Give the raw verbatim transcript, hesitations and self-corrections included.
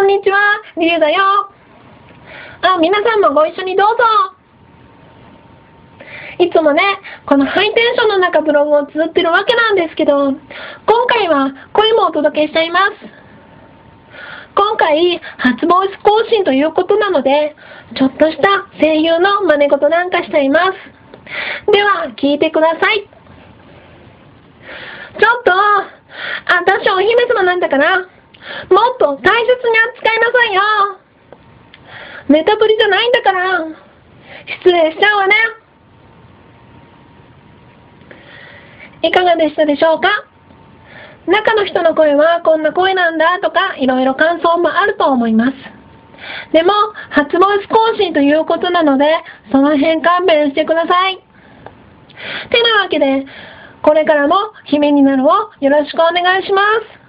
んにちは、りゆうだよ。あ、皆さんもご一緒にどうぞ。いつもね、このハイテンションの中ブログを綴ってるわけなんですけど、今回は声もお届けしちゃいます。今回、初ボイス更新ということなので、ちょっとした声優の真似事なんかしちゃいます。では、聞いてください。ちょっと、私お姫様なんだから、もっと大切に扱いなさいよ。ネタぶりじゃないんだから、失礼しちゃうわね。いかがでしたでしょうか？中の人の声はこんな声なんだとか、いろいろ感想もあると思います。でも、初ボイス更新ということなので、その辺勘弁してください。てなわけで、これからも姫になるをよろしくお願いします。